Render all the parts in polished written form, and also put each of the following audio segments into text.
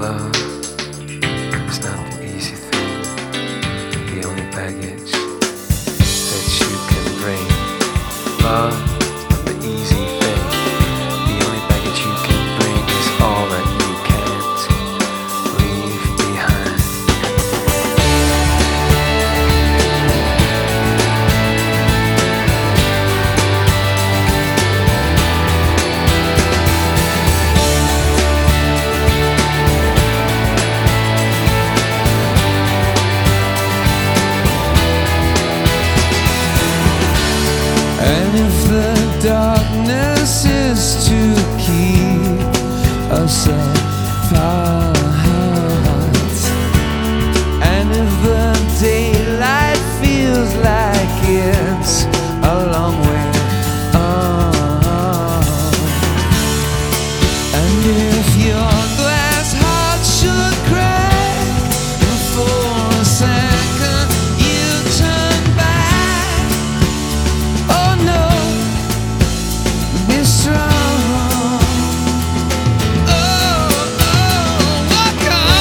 Love is not the easy thing, the only baggage that you can bring. Love is not the easy thing, the only baggage you can bring is all that you can't leave behind. And if the darkness is to keep us apart, and if the daylight feels like it's a long way on, and if your glass heart should crack and for a second you turn back, oh no, be strong. Oh, walk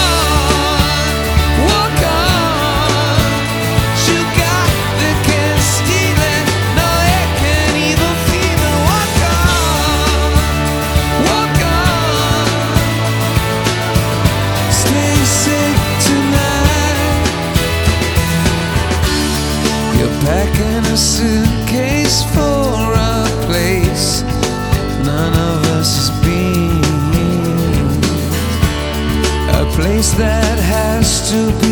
on. You got the can't steal it, no, it can't even feel it. Walk on. Stay safe tonight. You're packing a suitcase for a place none of us has been, a place that has to